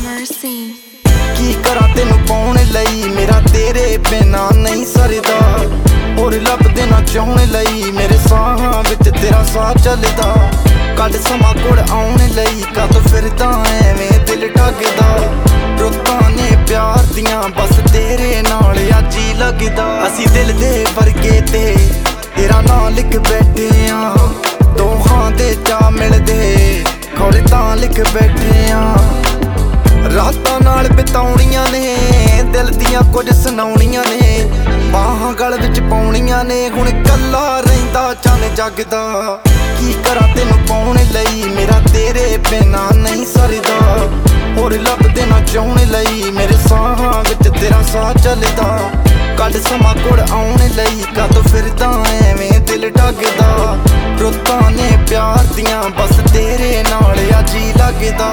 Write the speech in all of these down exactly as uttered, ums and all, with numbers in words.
Mercy की करा तेनू पाने लई मेरा तेरे बिना नहीं सरदा और लभदे ना चाहने लई मेरे साहां विच तेरा साह चलदा कद समा कोल आने लई कद फिरदा एवें दिल टगदा रुत्तां ने प्यार दियां बस तेरे नाल अज ही लगदा असी दिल दे वर्गे ते तेरा नाम लिख बैठे आ दोहां दे चा मिलदे खोले तां लिख बैठे आ रातां नाल बिताउणियां ने दिल दियां कुछ सुनाउणियां ने बाहां गल विच पाउणियां ने हुण कल्ला रहिंदा चन्न जगदा की करा तेनू पाउणे लई मेरा तेरे बिना नहीं सरदा होर लभदे ना चाहणे लई मेरे साहां विच तेरा साह चलदा कद समा कोल आउने लई कद फिरदा एवें दिल टगदा रुत्तां ने प्यार दियां बस तेरे नाल अज ही लगदा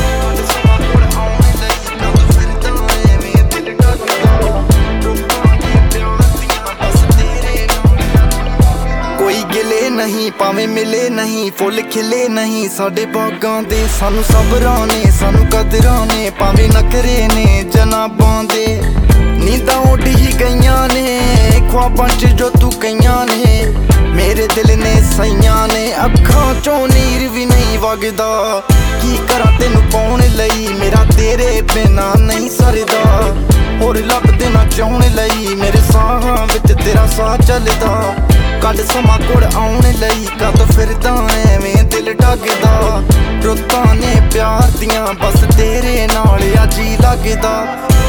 नहीं भावें मिले नहीं फुल खिले नहीं साडे बागां दे सानू सबरां ने सानू कदरां ने भावें नखरे ने जनाबां दे नींदां उड़ ही गईयां ने ख्वाबां च जो तू कईयां ने मेरे दिल ने सईयां ने अखां चों नीर भी नहीं वगदा की करा तेनू पाउणे लई मेरा तेरे बिना नहीं सरदा होर लभदे ना चाहणे लई मेरे साहां विच तेरा साह चलदा कद समा कोल आउने लई कद फिरदा एवें दिल टगदा रुत्तां ने प्यार दियां बस तेरे नाल अज ही लगदा।